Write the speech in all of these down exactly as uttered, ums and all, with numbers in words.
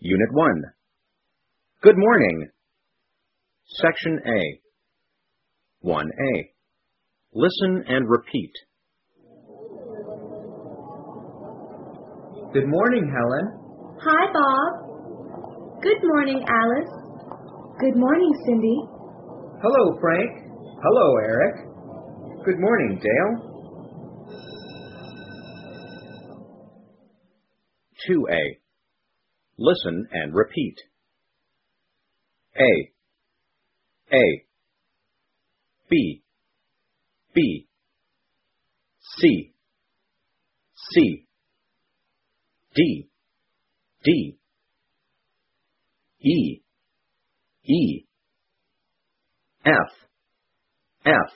Unit one. Good morning. Section A. one A. Listen and repeat. Good morning, Helen. Hi, Bob. Good morning, Alice. Good morning, Cindy. Hello, Frank. Hello, Eric. Good morning, Dale. two A. Listen and repeat. A. A. B. B. C. C. D. D. E. E. F. F.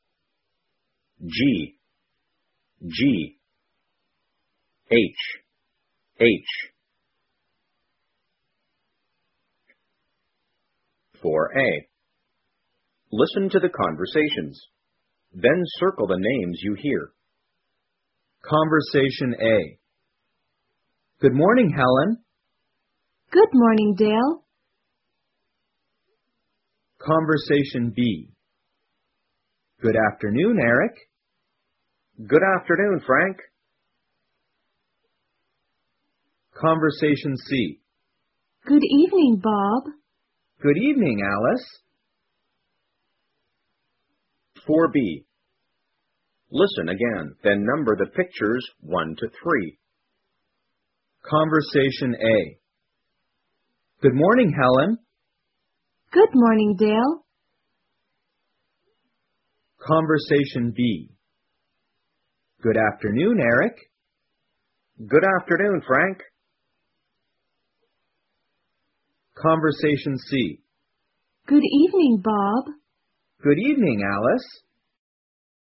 G. G. H. H. four A. Listen to the conversations. Then circle the names you hear. Conversation A. Good morning, Helen. Good morning, Dale. Conversation B. Good afternoon, Eric. Good afternoon, Frank. Conversation C. Good evening, Bob. Good evening, Alice. four B. Listen again, then number the pictures one to three. Conversation A. Good morning, Helen. Good morning, Dale. Conversation B. Good afternoon, Eric. Good afternoon, Frank. Conversation C. Good evening, Bob. Good evening, Alice.